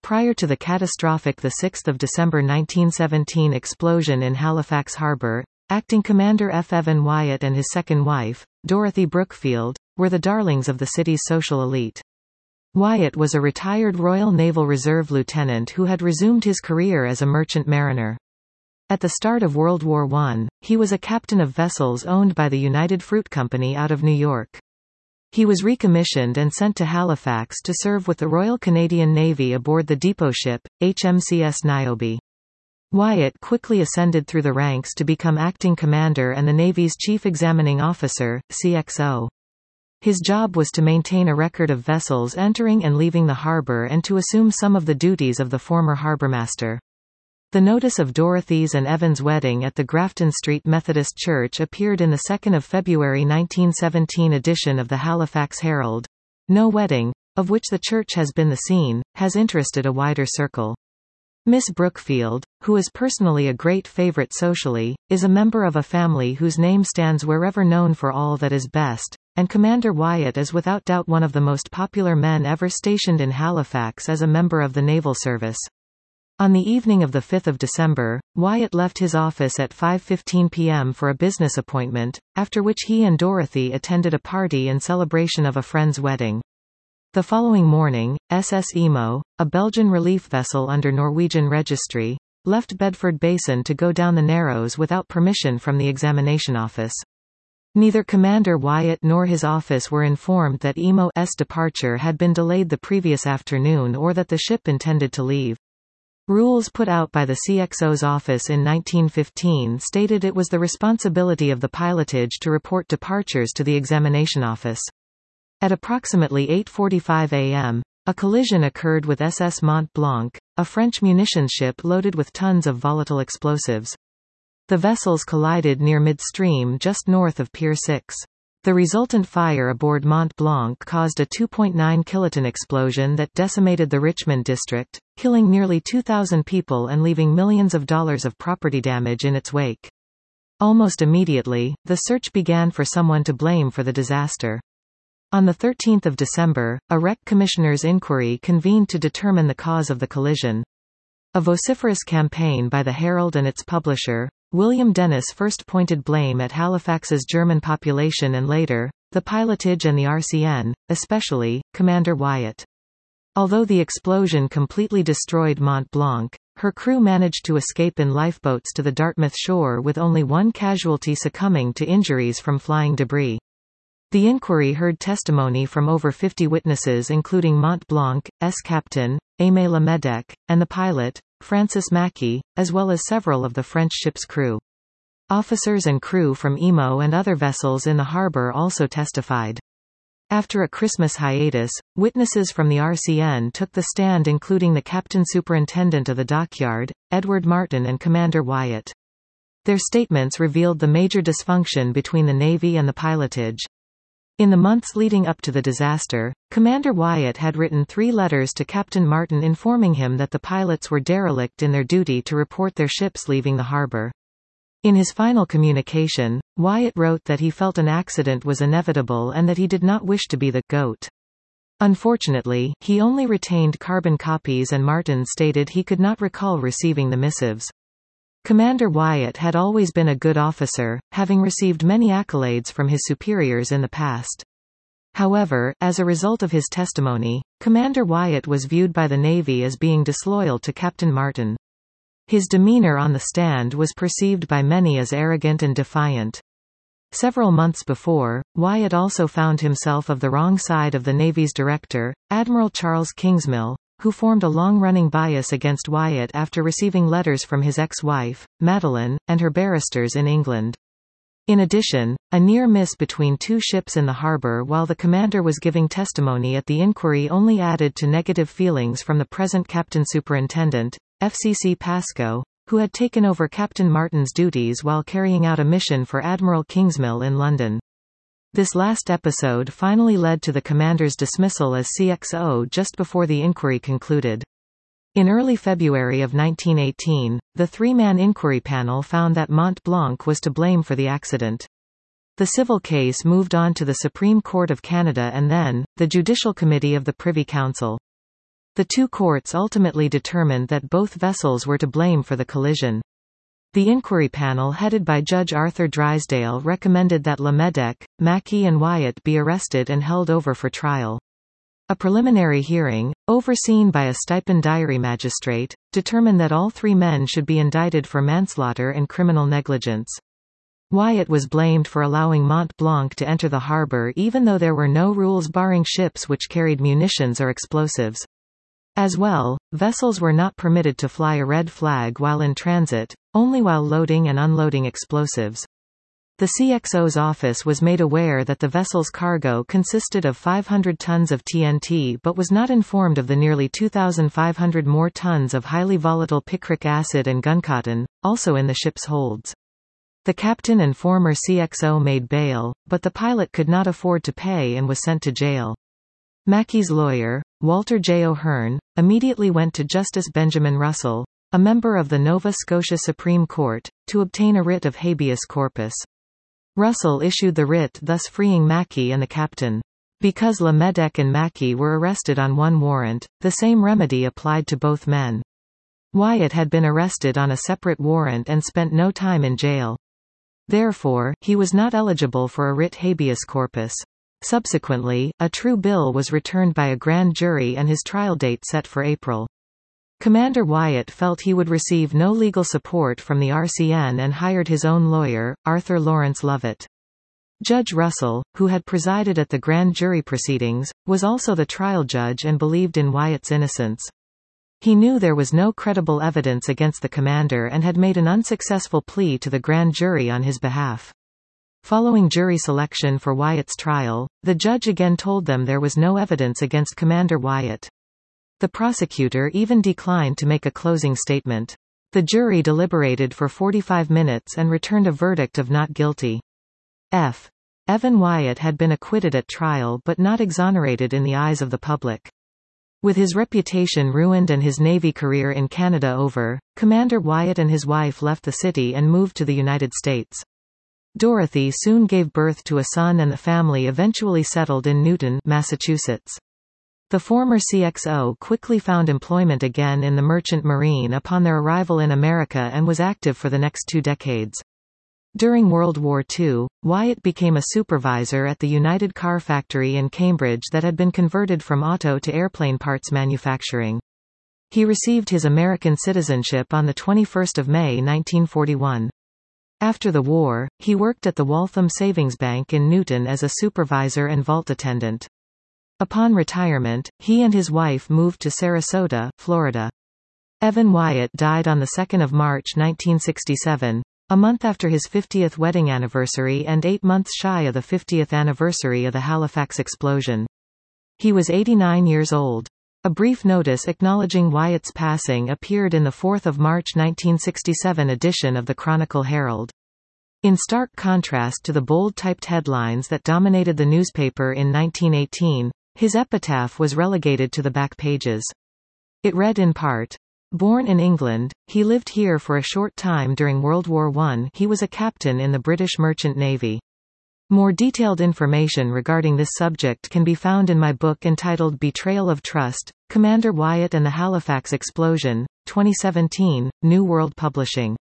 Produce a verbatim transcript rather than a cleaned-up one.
Prior to the catastrophic the sixth of December nineteen seventeen explosion in Halifax Harbour, Acting Commander F. Evan Wyatt and his second wife, Dorothy Brookfield, were the darlings of the city's social elite. Wyatt was a retired Royal Naval Reserve lieutenant who had resumed his career as a merchant mariner. At the start of World War One, he was a captain of vessels owned by the United Fruit Company out of New York. He was recommissioned and sent to Halifax to serve with the Royal Canadian Navy aboard the depot ship, H M C S Niobe. Wyatt quickly ascended through the ranks to become acting commander and the Navy's chief examining officer, C X O. His job was to maintain a record of vessels entering and leaving the harbor and to assume some of the duties of the former harbormaster. The notice of Dorothy's and Evan's wedding at the Grafton Street Methodist Church appeared in the second of February nineteen seventeen edition of the Halifax Herald. No wedding, of which the church has been the scene, has interested a wider circle. Miss Brookfield, who is personally a great favorite socially, is a member of a family whose name stands wherever known for all that is best, and Commander Wyatt is without doubt one of the most popular men ever stationed in Halifax as a member of the naval service. On the evening of the fifth of December, Wyatt left his office at five fifteen p m for a business appointment, after which he and Dorothy attended a party in celebration of a friend's wedding. The following morning, S S Emo, a Belgian relief vessel under Norwegian registry, left Bedford Basin to go down the Narrows without permission from the examination office. Neither Commander Wyatt nor his office were informed that Emo's departure had been delayed the previous afternoon or that the ship intended to leave. Rules put out by the C X O's office in nineteen fifteen stated it was the responsibility of the pilotage to report departures to the examination office. At approximately eight forty-five a m, a collision occurred with S S Mont Blanc, a French munitions ship loaded with tons of volatile explosives. The vessels collided near midstream just north of Pier six. The resultant fire aboard Mont Blanc caused a two point nine kiloton explosion that decimated the Richmond district, killing nearly two thousand people and leaving millions of dollars of property damage in its wake. Almost immediately, the search began for someone to blame for the disaster. On the thirteenth of December, a wreck commissioner's inquiry convened to determine the cause of the collision. A vociferous campaign by the Herald and its publisher, William Dennis, first pointed blame at Halifax's German population and later, the pilotage and the R C N, especially, Commander Wyatt. Although the explosion completely destroyed Mont Blanc, her crew managed to escape in lifeboats to the Dartmouth shore with only one casualty succumbing to injuries from flying debris. The inquiry heard testimony from over fifty witnesses including Mont Blanc's captain, Aimé Lemedec, and the pilot, Francis Mackey, as well as several of the French ship's crew. Officers and crew from Emo and other vessels in the harbor also testified. After a Christmas hiatus, witnesses from the R C N took the stand including the captain superintendent of the dockyard, Edward Martin, and Commander Wyatt. Their statements revealed the major dysfunction between the Navy and the pilotage. In the months leading up to the disaster, Commander Wyatt had written three letters to Captain Martin informing him that the pilots were derelict in their duty to report their ships leaving the harbor. In his final communication, Wyatt wrote that he felt an accident was inevitable and that he did not wish to be the goat. Unfortunately, he only retained carbon copies and Martin stated he could not recall receiving the missives. Commander Wyatt had always been a good officer, having received many accolades from his superiors in the past. However, as a result of his testimony, Commander Wyatt was viewed by the Navy as being disloyal to Captain Martin. His demeanor on the stand was perceived by many as arrogant and defiant. Several months before, Wyatt also found himself of the wrong side of the Navy's director, Admiral Charles Kingsmill, who formed a long-running bias against Wyatt after receiving letters from his ex-wife, Madeline, and her barristers in England. In addition, a near miss between two ships in the harbor while the commander was giving testimony at the inquiry only added to negative feelings from the present Captain Superintendent, F C C Pascoe, who had taken over Captain Martin's duties while carrying out a mission for Admiral Kingsmill in London. This last episode finally led to the commander's dismissal as C X O just before the inquiry concluded. In early February of nineteen eighteen, the three-man inquiry panel found that Mont Blanc was to blame for the accident. The civil case moved on to the Supreme Court of Canada and then, the Judicial Committee of the Privy Council. The two courts ultimately determined that both vessels were to blame for the collision. The inquiry panel headed by Judge Arthur Drysdale recommended that Lemedek, Mackey and Wyatt be arrested and held over for trial. A preliminary hearing, overseen by a stipendiary magistrate, determined that all three men should be indicted for manslaughter and criminal negligence. Wyatt was blamed for allowing Mont Blanc to enter the harbor even though there were no rules barring ships which carried munitions or explosives. As well, vessels were not permitted to fly a red flag while in transit, only while loading and unloading explosives. The C X O's office was made aware that the vessel's cargo consisted of five hundred tons of T N T but was not informed of the nearly two thousand five hundred more tons of highly volatile picric acid and guncotton, also in the ship's holds. The captain and former C X O made bail, but the pilot could not afford to pay and was sent to jail. Mackey's lawyer, Walter J. O'Hearn, immediately went to Justice Benjamin Russell, a member of the Nova Scotia Supreme Court, to obtain a writ of habeas corpus. Russell issued the writ, thus freeing Mackey and the captain. Because Lemedek and Mackey were arrested on one warrant, the same remedy applied to both men. Wyatt had been arrested on a separate warrant and spent no time in jail. Therefore, he was not eligible for a writ habeas corpus. Subsequently, a true bill was returned by a grand jury and his trial date set for April. Commander Wyatt felt he would receive no legal support from the R C N and hired his own lawyer, Arthur Lawrence Lovett. Judge Russell, who had presided at the grand jury proceedings, was also the trial judge and believed in Wyatt's innocence. He knew there was no credible evidence against the commander and had made an unsuccessful plea to the grand jury on his behalf. Following jury selection for Wyatt's trial, the judge again told them there was no evidence against Commander Wyatt. The prosecutor even declined to make a closing statement. The jury deliberated for forty-five minutes and returned a verdict of not guilty. F. Evan Wyatt had been acquitted at trial but not exonerated in the eyes of the public. With his reputation ruined and his Navy career in Canada over, Commander Wyatt and his wife left the city and moved to the United States. Dorothy soon gave birth to a son and the family eventually settled in Newton, Massachusetts. The former C X O quickly found employment again in the Merchant Marine upon their arrival in America and was active for the next two decades. During World War Two, Wyatt became a supervisor at the United Car Factory in Cambridge that had been converted from auto to airplane parts manufacturing. He received his American citizenship on the twenty-first of May nineteen forty-one. After the war, he worked at the Waltham Savings Bank in Newton as a supervisor and vault attendant. Upon retirement, he and his wife moved to Sarasota, Florida. Evan Wyatt died on the second of March nineteen sixty-seven, a month after his fiftieth wedding anniversary and eight months shy of the fiftieth anniversary of the Halifax explosion. He was eighty-nine years old. A brief notice acknowledging Wyatt's passing appeared in the fourth of March nineteen sixty-seven edition of the Chronicle Herald. In stark contrast to the bold-typed headlines that dominated the newspaper in nineteen eighteen, his epitaph was relegated to the back pages. It read in part, "Born in England, he lived here for a short time during World War One. He was a captain in the British Merchant Navy." More detailed information regarding this subject can be found in my book entitled Betrayal of Trust, Commander Wyatt and the Halifax Explosion, twenty seventeen, New World Publishing.